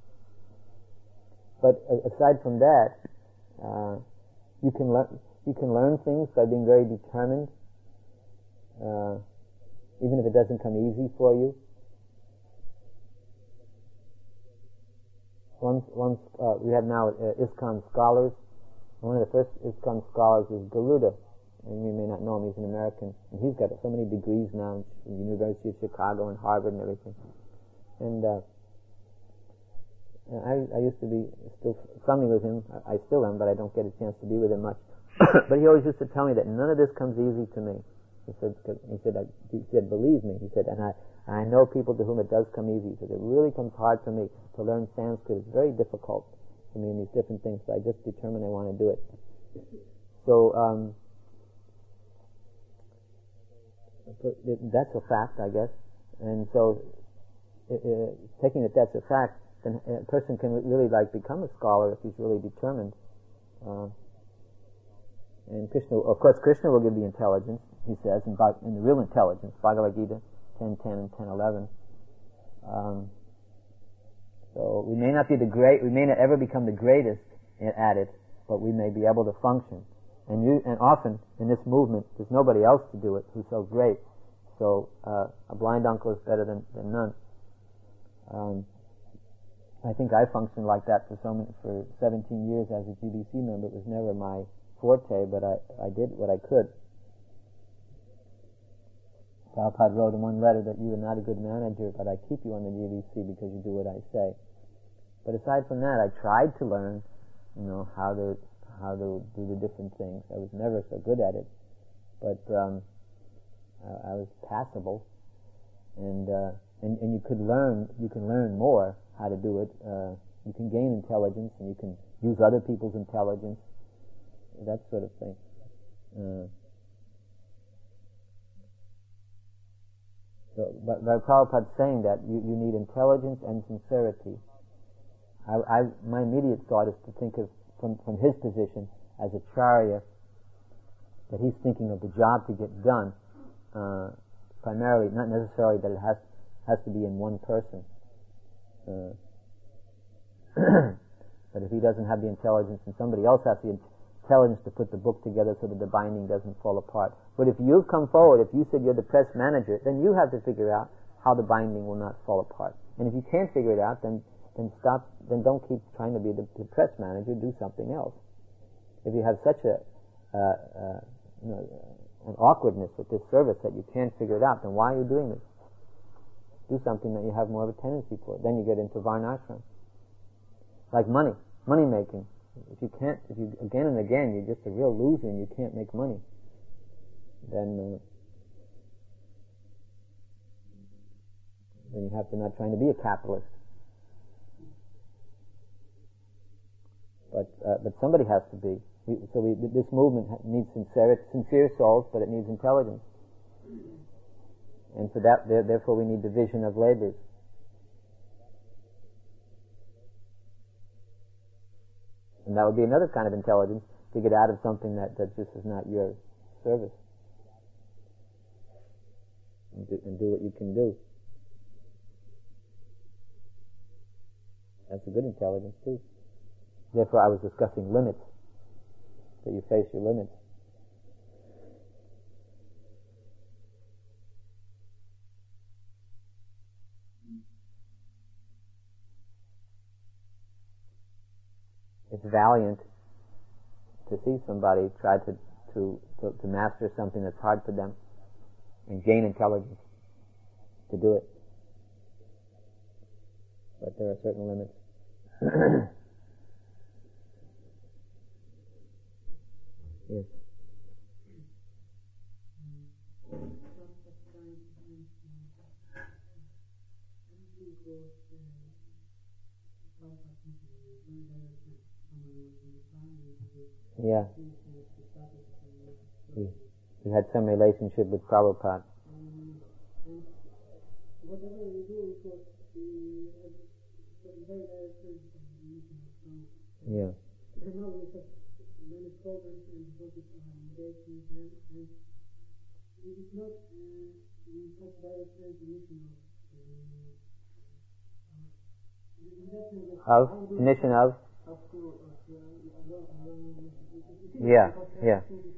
but aside from that, uh, you can learn you can learn things by being very determined, uh, even if it doesn't come easy for you. Once, once uh, we have now uh, ISKCON scholars. One of the first ISKCON scholars is Garuda, and you may not know him. He's an American, and he's got so many degrees now from the University of Chicago and Harvard and everything. And uh, I, I used to be still friendly with him. I, I still am, but I don't get a chance to be with him much. But he always used to tell me that none of this comes easy to me. He said, he said, I, he said, believe me. He said, and I, I know people to whom it does come easy. He said, it really comes hard for me to learn Sanskrit. It's very difficult for me in these different things. So I just determined I want to do it. So um, that's a fact, I guess. And so, uh, uh, taking that that's a fact, then a person can really like become a scholar if he's really determined. Uh, and Krishna, of course, Krishna will give the intelligence. He says, in, in the real intelligence, Bhagavad Gita ten ten and ten eleven. Um, so we may not be the great, we may not ever become the greatest at it, but we may be able to function. And you, and often in this movement, there's nobody else to do it who's so great. So uh, a blind uncle is better than, than none. Um, I think I functioned like that for so many, for seventeen years as a G B C member. It was never my forte, but I, I did what I could. Prabhupada wrote in one letter that you are not a good manager, but I keep you on the G B C because you do what I say. But aside from that, I tried to learn, you know, how to how to do the different things. I was never so good at it, but um, I, I was passable, and, uh, and and you could learn. You can learn more how to do it. Uh, you can gain intelligence, and you can use other people's intelligence, that sort of thing. Uh, so, but, but Prabhupada's saying that you, you need intelligence and sincerity. I, I, my immediate thought is to think of, from, from his position as a charya, that he's thinking of the job to get done, uh, primarily, not necessarily that it has has to be in one person. Uh, but if he doesn't have the intelligence and somebody else has the intelligence to put the book together so that the binding doesn't fall apart. But if you've come forward, if you said you're the press manager, then you have to figure out how the binding will not fall apart. And if you can't figure it out, then then stop, then don't keep trying to be the, the press manager, do something else. If you have such a, uh, uh, you know, an awkwardness with this service that you can't figure it out, then why are you doing this? Do something that you have more of a tendency for. Then you get into varnashram. Like money, money making. If you can't, if you, again and again, you're just a real loser and you can't make money, then, uh, then you have to not trying to be a capitalist. But uh, but somebody has to be. We, so we, this movement needs sincere, sincere souls, but it needs intelligence. And for that, there, therefore, we need division of labors. And that would be another kind of intelligence to get out of something that, that just is not your service. And do, and do what you can do. That's a good intelligence too. Therefore, I was discussing limits. That you face your limits. It's valiant to see somebody try to, to, to, to master something that's hard for them and gain intelligence to do it. But there are certain limits. Yes. Yeah. He, he had some relationship with Prabhupada. Yeah. Of? Mission of? Yeah, yeah.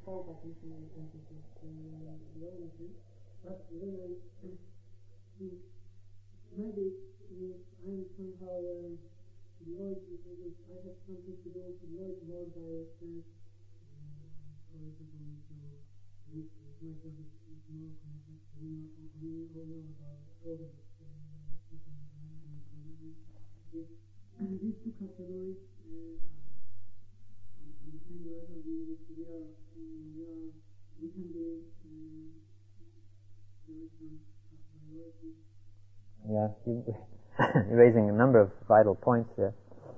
Yeah, you're raising a number of vital points there.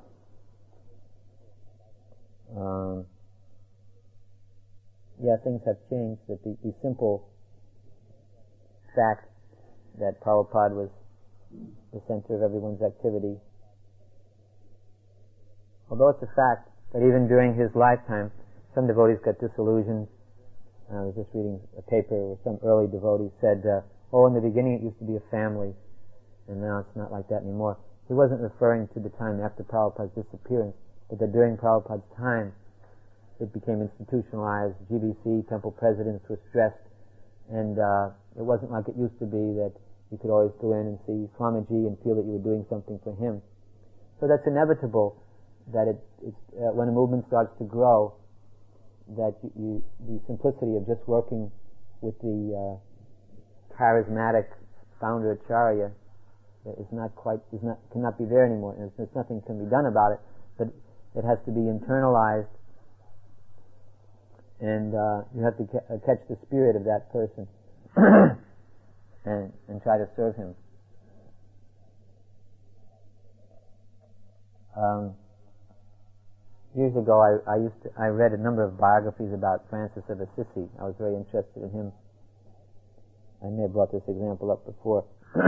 Um, yeah, things have changed. That the, the simple fact that Prabhupada was the center of everyone's activity, although it's a fact that even during his lifetime, some devotees got disillusioned. I was just reading a paper where some early devotee said, uh, oh, in the beginning it used to be a family, and now it's not like that anymore. He wasn't referring to the time after Prabhupada's disappearance, but that during Prabhupada's time, it became institutionalized. G B C, temple presidents were stressed, and uh, it wasn't like it used to be that you could always go in and see Swamiji and feel that you were doing something for him. So that's inevitable that it, it's, uh, when a movement starts to grow, that you, you, the simplicity of just working with the uh, charismatic founder Acharya is not quite, is not, cannot be there anymore. And there's nothing can be done about it, but it has to be internalized, and uh, you have to ca- uh, catch the spirit of that person and, and try to serve him. Um, years ago, I, I used to, I read a number of biographies about Francis of Assisi. I was very interested in him. I may have brought this example up before,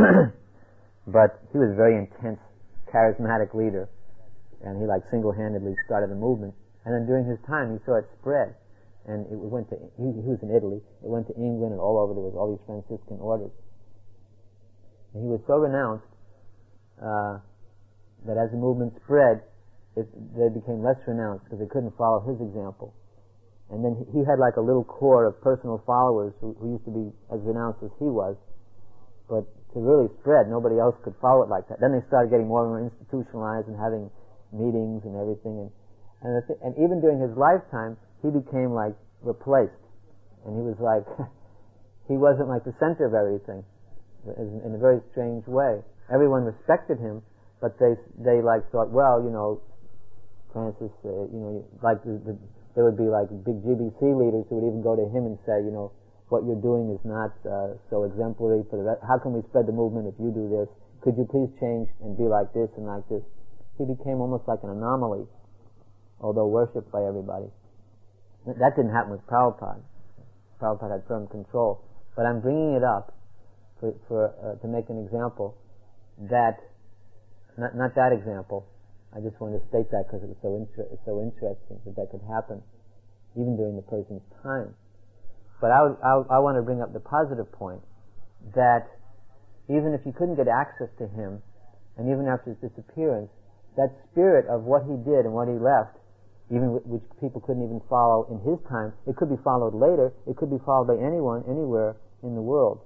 but he was a very intense, charismatic leader, and he like single-handedly started the movement. And then during his time, he saw it spread, and it went to, he, he was in Italy, it went to England, and all over there was all these Franciscan orders. And he was so renounced uh, that as the movement spread, it, they became less renounced because they couldn't follow his example. And then he had like a little core of personal followers who, who used to be as renounced as he was, but to really spread, nobody else could follow it like that. Then they started getting more and more institutionalized and having meetings and everything, and and, the th- and even during his lifetime, he became like replaced, and he was like he wasn't like the center of everything, in a very strange way. Everyone respected him, but they they like thought, well, you know, Francis, uh, you know, like the, the, there would be like big G B C leaders who would even go to him and say, you know, what you're doing is not uh, so exemplary for the rest. How can we spread the movement if you do this? Could you please change and be like this and like this? He became almost like an anomaly, although worshipped by everybody. That didn't happen with Prabhupada. Prabhupada had firm control. But I'm bringing it up for, for uh, to make an example that, not, not that example. I just wanted to state that because it was so inter- so interesting that that could happen, even during the person's time. But I, would, I, I want to bring up the positive point that even if you couldn't get access to him, and even after his disappearance, that spirit of what he did and what he left, even which people couldn't even follow in his time, it could be followed later, it could be followed by anyone, anywhere in the world.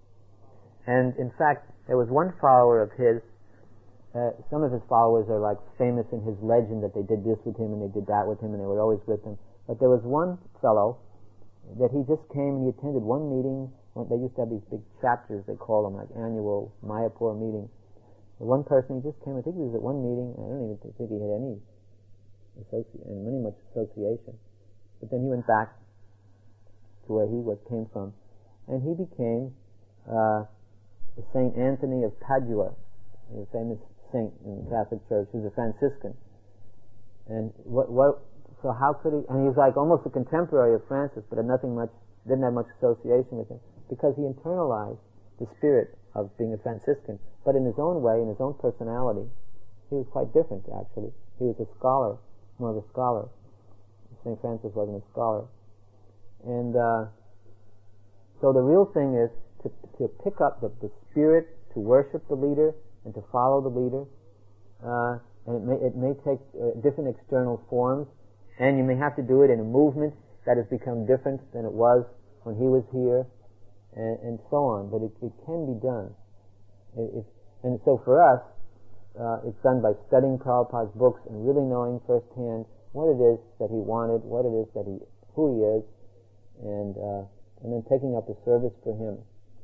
And in fact, there was one follower of his, uh, some of his followers are like famous in his legend that they did this with him and they did that with him and they were always with him. But there was one fellow that he just came and he attended one meeting. They used to have these big chapters, they call them, like annual Mayapur meetings. The one person, he just came, I think he was at one meeting, I don't even think he had any associ- and many much association. But then he went back to where he was came from, and he became uh, Saint Anthony of Padua, a famous saint in the Catholic Church, who's a Franciscan. And what, what, so how could he, and he was like almost a contemporary of Francis, but had nothing much, didn't have much association with him, because he internalized the spirit of being a Franciscan. But in his own way, in his own personality, he was quite different, actually. He was a scholar, more of a scholar. Saint Francis wasn't a scholar. And uh, so the real thing is to, to pick up the, the spirit, to worship the leader, and to follow the leader. Uh, and it may, it may take uh, different external forms, and you may have to do it in a movement that has become different than it was when he was here, and, and so on. But it, it can be done. It, it, and so for us, uh, it's done by studying Prabhupada's books and really knowing firsthand what it is that he wanted, what it is that he, who he is, and uh, and then taking up the service for him.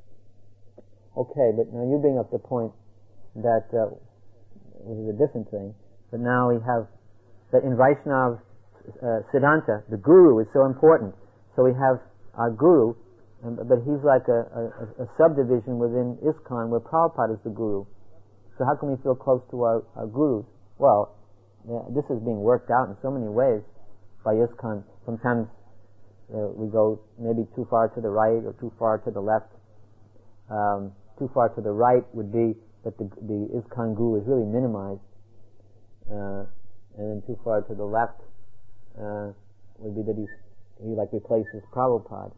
Okay, but now you bring up the point that, uh, which is a different thing, but now we have that in Vaishnava uh, Siddhanta, the guru is so important. So we have our guru, um, but he's like a, a, a subdivision within ISKCON where Prabhupada is the guru. So how can we feel close to our, our gurus? Well, yeah, this is being worked out in so many ways by ISKCON. Sometimes uh, we go maybe too far to the right or too far to the left. Um, too far to the right would be that the, the ISKCON guru is really minimized, uh, and then too far to the left uh, would be that he's, he like replaces Prabhupada,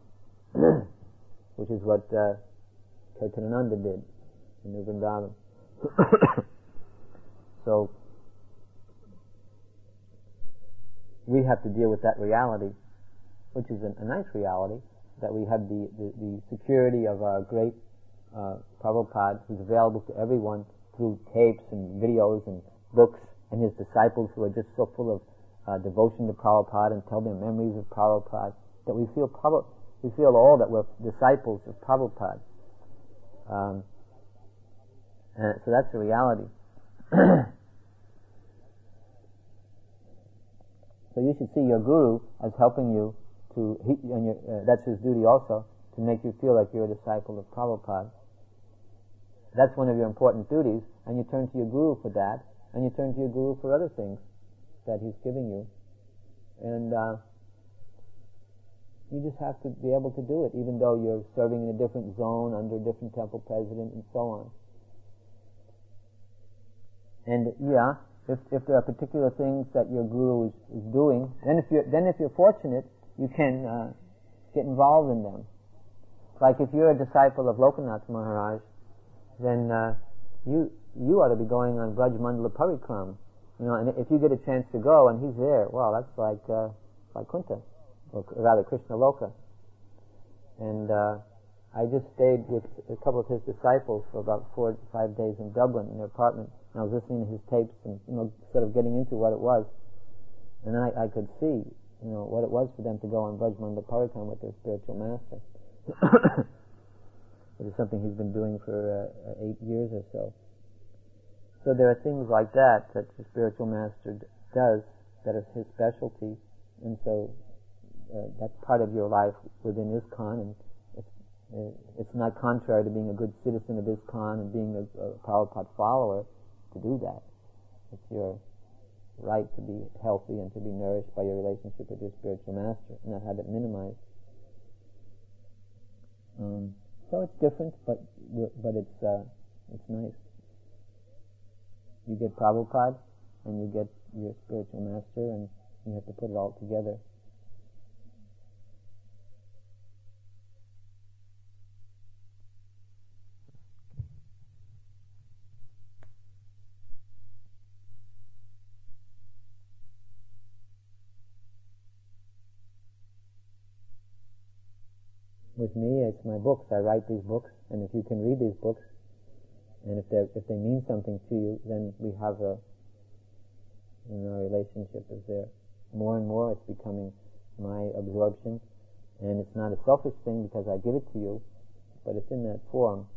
which is what uh, Kirtanananda did in New Vrindavan. So we have to deal with that reality, which is a, a nice reality, that we have the, the, the security of our great uh, Prabhupada, who's available to everyone through tapes and videos and books, and his disciples who are just so full of uh, devotion to Prabhupada and tell their memories of Prabhupada, that we feel Prabhupada, we feel all that we're disciples of Prabhupada. Um, and so that's the reality. So you should see your guru as helping you to, he, and your, uh, that's his duty also, to make you feel like you're a disciple of Prabhupada. That's one of your important duties, and you turn to your guru for that, and you turn to your guru for other things that he's giving you. And uh, you just have to be able to do it, even though you're serving in a different zone, under a different temple president, and so on. And yeah, if if there are particular things that your guru is, is doing, then if you're then if you're fortunate, you can uh, get involved in them. Like if you're a disciple of Lokanath Maharaj, then uh, you you ought to be going on Braj Mandala Parikram. You know, and if you get a chance to go and he's there, well, that's like uh, like Kunta, or rather Krishna Loka. And uh, I just stayed with a couple of his disciples for about four or five days in Dublin in their apartment. And I was listening to his tapes and, you know, sort of getting into what it was. And then I, I could see, you know, what it was for them to go on Braj Mandala Parikram with their spiritual master. It is something he's been doing for uh, eight years or so. So there are things like that that the spiritual master d- does that are his specialty, and so uh, that's part of your life within ISKCON, and it's, uh, it's not contrary to being a good citizen of ISKCON and being a, a Prabhupada follower to do that. It's your right to be healthy and to be nourished by your relationship with your spiritual master, and not have it minimized. Um, so it's different, but but it's uh, it's nice. You get Prabhupada, and you get your spiritual master, and you have to put it all together. With me, it's my books. I write these books, and if you can read these books, and if they if they mean something to you, then we have a, you know, our relationship is there. More and more, it's becoming my absorption, and it's not a selfish thing because I give it to you, but it's in that form.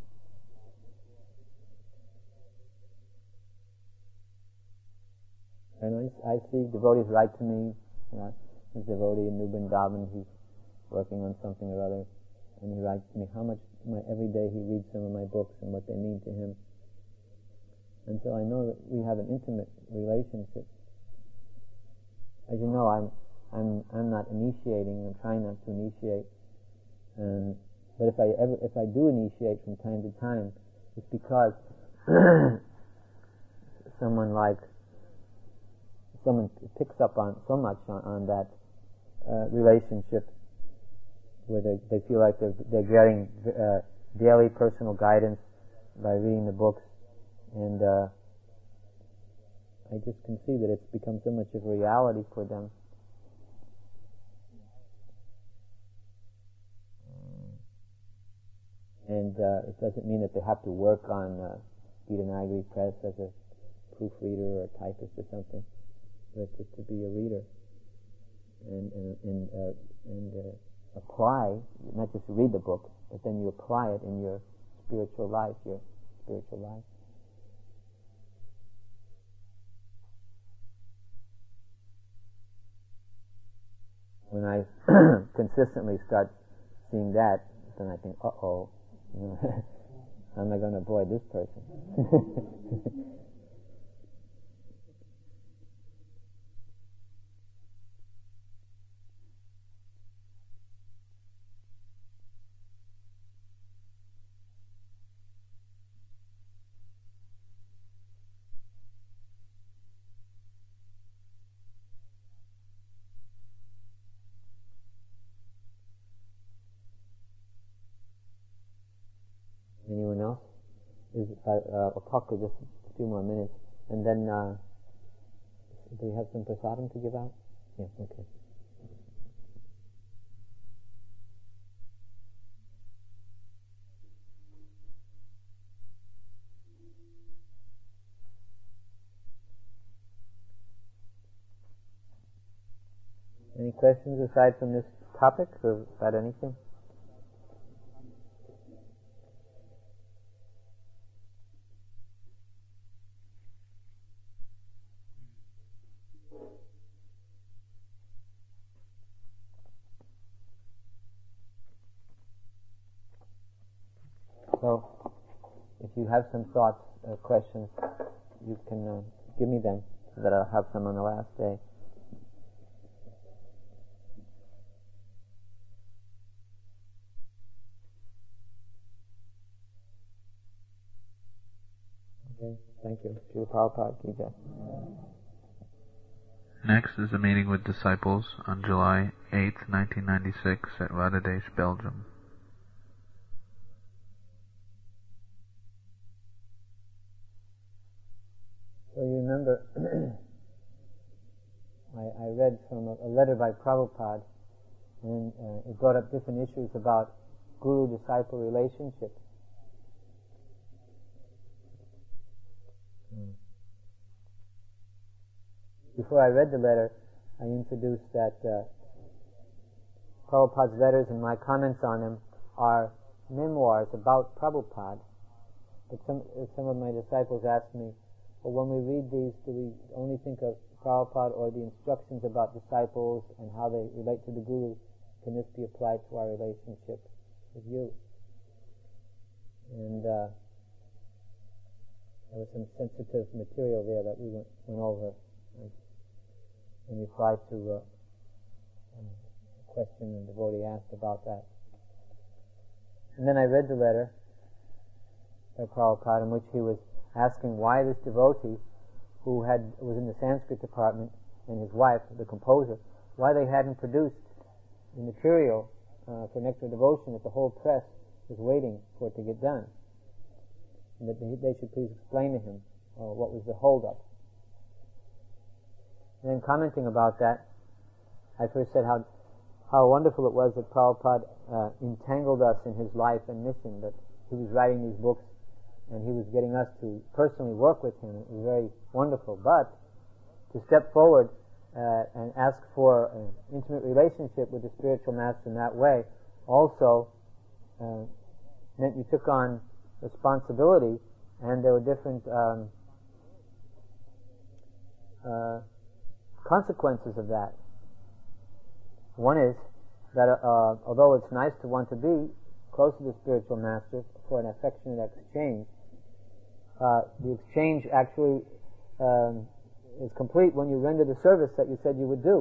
And I, I see devotees write to me. You know, his devotee in New Vrindavan, he's working on something or other. And he writes to me how much, my, every day he reads some of my books and what they mean to him. And so I know that we have an intimate relationship. As you know, I'm I'm I'm not initiating. I'm trying not to initiate. And but if I ever if I do initiate from time to time, it's because someone like someone picks up on so much on, on that uh, relationship, where they, they feel like they're, they're getting uh, daily personal guidance by reading the books, and uh, I just can see that it's become so much of a reality for them. And uh, it doesn't mean that they have to work on uh, Gitanagari Press as a proofreader or a typist or something, but just to be a reader and and and, uh, and uh, apply, not just read the book, but then you apply it in your spiritual life, your spiritual life. When I consistently start seeing that, then I think, uh-oh, you know, how am I going to avoid this person? Anyone else? Is, uh, uh, I'll talk for just a few more minutes, and then uh, do we have some prasadam to give out? Yeah, okay. Any questions aside from this topic or about anything? So, if you have some thoughts or questions, you can uh, give me them so that I'll have some on the last day. Okay, thank you. Srila Prabhupada Ki Jai. Next is a meeting with disciples on July eighth, nineteen ninety-six at Radadesh, Belgium. So you remember, I, I read from a, a letter by Prabhupada, and uh, it brought up different issues about guru-disciple relationship. Mm. Before I read the letter, I introduced that uh, Prabhupada's letters and my comments on them are memoirs about Prabhupada. But some some of my disciples asked me, well, when we read these, do we only think of Prabhupada or the instructions about disciples and how they relate to the Guru? Can this be applied to our relationship with you? And uh, there was some sensitive material there that we went, went over in reply to uh, a question the devotee asked about that. And then I read the letter by Prabhupada in which he was asking why this devotee who had was in the Sanskrit department and his wife, the composer, why they hadn't produced the material uh, for Nectar Devotion that the whole press was waiting for it to get done. And that they, they should please explain to him uh, what was the hold-up. And then commenting about that, I first said how how wonderful it was that Prabhupada uh, entangled us in his life and mission, that he was writing these books and he was getting us to personally work with him. It was very wonderful. But to step forward uh, and ask for an intimate relationship with the spiritual master in that way also uh, meant you took on responsibility, and there were different um, uh, consequences of that. One is that uh, although it's nice to want to be close to the spiritual master for an affectionate exchange, uh, the exchange actually um, is complete when you render the service that you said you would do.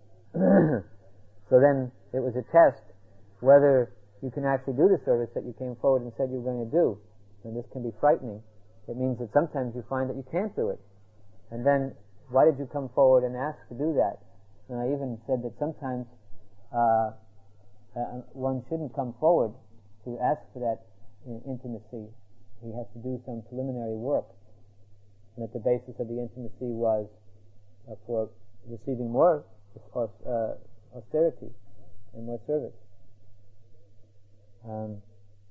So then it was a test whether you can actually do the service that you came forward and said you were going to do. And this can be frightening. It means that sometimes you find that you can't do it. And then, why did you come forward and ask to do that? And I even said that sometimes uh, uh, one shouldn't come forward to ask for that in- intimacy. He has to do some preliminary work. And that the basis of the intimacy was uh, for receiving more uh, austerity and more service. Um,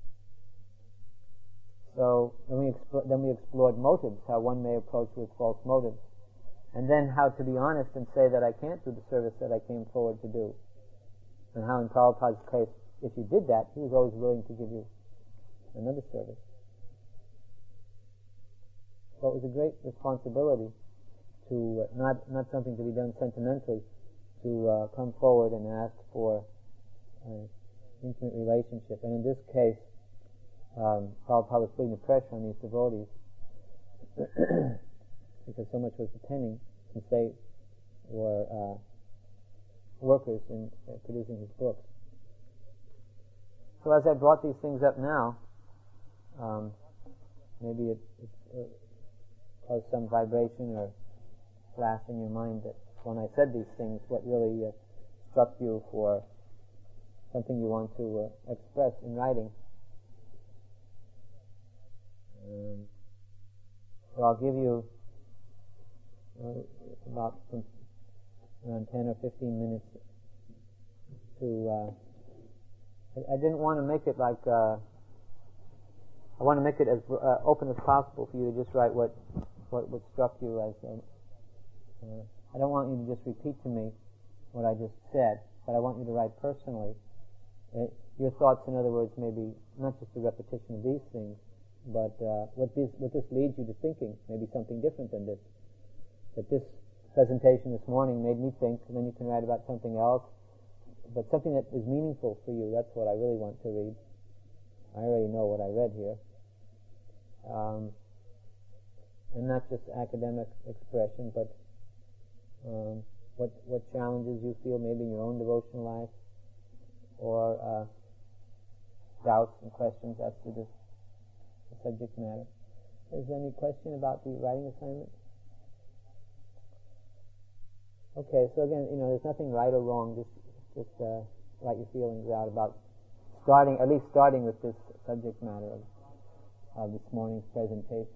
so then we, expl- then we explored motives, how one may approach with false motives. And then how to be honest and say that I can't do the service that I came forward to do. And how in Prabhupada's case, if you did that, he was always willing to give you another service. So it was a great responsibility to, uh, not, not something to be done sentimentally, to uh, come forward and ask for an intimate relationship. And in this case, um, Prabhupada was putting the pressure on these devotees because so much was depending, since they were uh, workers in uh, producing his books. So as I brought these things up now, um, maybe it, it uh, caused some vibration or flash in your mind that when I said these things, what really uh, struck you for something you want to uh, express in writing. Um, so I'll give you uh, about some around ten or fifteen minutes to, uh, I, I didn't want to make it like, uh, I want to make it as uh, open as possible for you to just write what, what, what struck you as, uh, uh, I don't want you to just repeat to me what I just said, but I want you to write personally. Uh, your thoughts, in other words, maybe not just the repetition of these things, but uh, what this what this leads you to thinking, maybe something different than this. That this presentation this morning made me think, and then you can write about something else, but something that is meaningful for you. That's what I really want to read. I already know what I read here. Um, and not just academic expression, but um, what what challenges you feel maybe in your own devotional life, or uh, doubts and questions as to the, the subject matter. Is there any question about the writing assignment? Okay, so again, you know, there's nothing right or wrong. Just just uh, write your feelings out about starting, at least starting with this subject matter of, of this morning's presentation.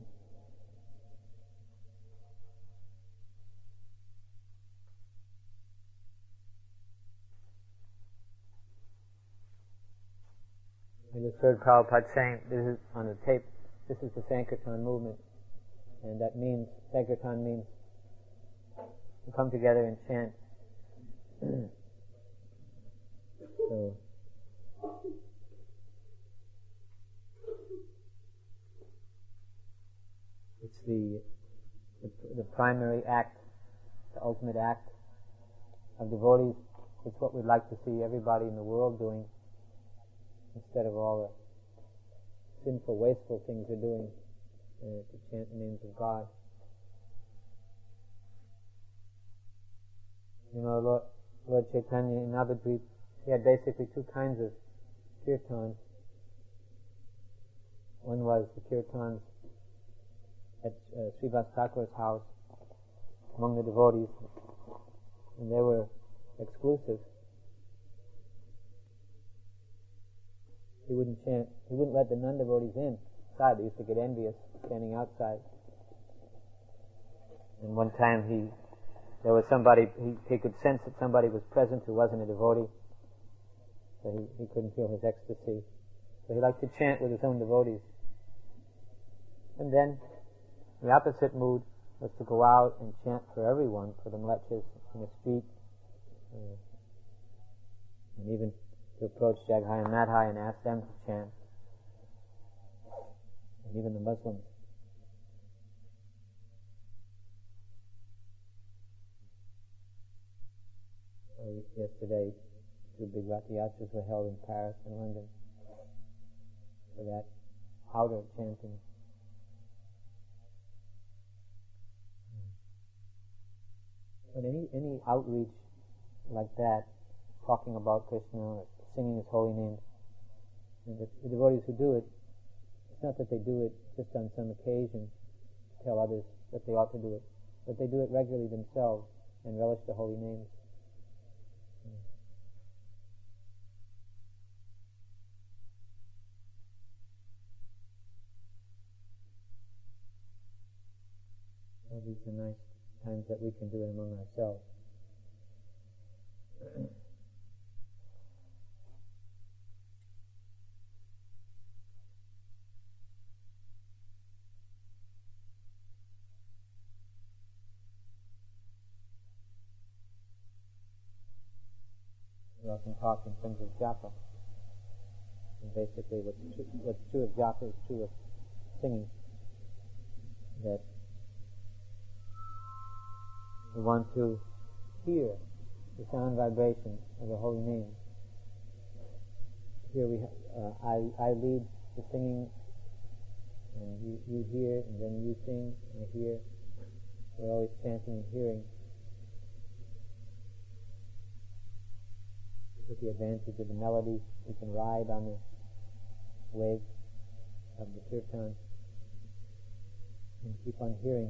I just heard Prabhupada saying, this is on the tape, this is the Sankirtan movement, and that means, Sankirtan means to come together and chant. So, it's the, the the primary act, the ultimate act of devotees. It's what we'd like to see everybody in the world doing, instead of all the sinful, wasteful things they're doing, uh, to chant the names of God. You know, Lord, Lord Chaitanya in Navadvip, he had basically two kinds of kirtans. One was the kirtans at uh, Srivas Thakur's house among the devotees, and they were exclusive. He wouldn't chant, he wouldn't let the non-devotees in. Inside, they used to get envious standing outside. And one time he, there was somebody, he, he could sense that somebody was present who wasn't a devotee, so he, he couldn't feel his ecstasy. So he liked to chant with his own devotees. And then, the opposite mood was to go out and chant for everyone, for the mlechas in the street, uh, and even to approach Jaghai and Madhai and ask them to chant, and even the Muslims. So yesterday, two big Rath Yatras were held in Paris and London for that outer chanting. But any any outreach like that, talking about Krishna or singing His holy names, and the, the devotees who do it, it's not that they do it just on some occasion to tell others that they ought to do it, but they do it regularly themselves and relish the holy names. Well, these are nice times that we can do it among ourselves. We often talk in terms of japa. And basically what's true, what's true of japa is true of singing. That we want to hear the sound vibration of the holy name. Here we, ha- uh, I, I lead the singing, and you, you hear, and then you sing, and I hear. We're always chanting and hearing. With the advantage of the melody, we can ride on the waves of the kirtan and keep on hearing.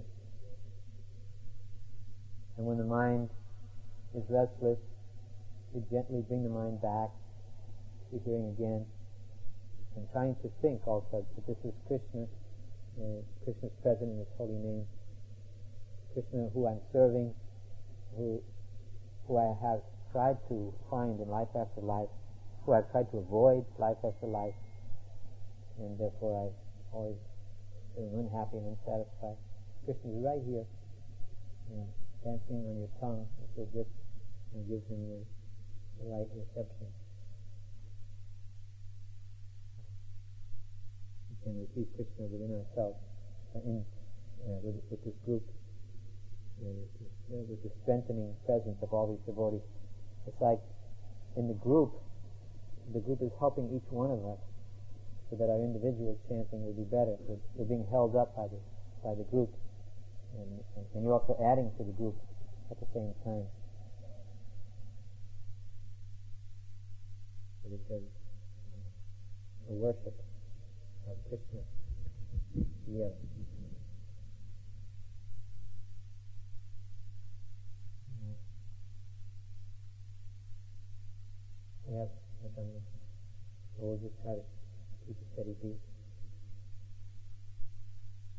And when the mind is restless, we gently bring the mind back to hearing again, and trying to think also that this is Krishna, uh, Krishna's present in His holy name, Krishna who I'm serving, who who I have tried to find in life after life, who I've tried to avoid life after life, and therefore I've always been unhappy and unsatisfied. Krishna is right here, you know, dancing on your tongue, if you'll just you know, give him the, the right reception. We can receive Krishna within ourselves, uh, in, uh, with, with this group, uh, with the strengthening presence of all these devotees. It's like in the group, the group is helping each one of us so that our individual chanting will be better. We're, we're being held up by the by the group, and, and, and you're also adding to the group at the same time. So it is a worship of Krishna together. Yes, so we'll just try to keep a steady beat.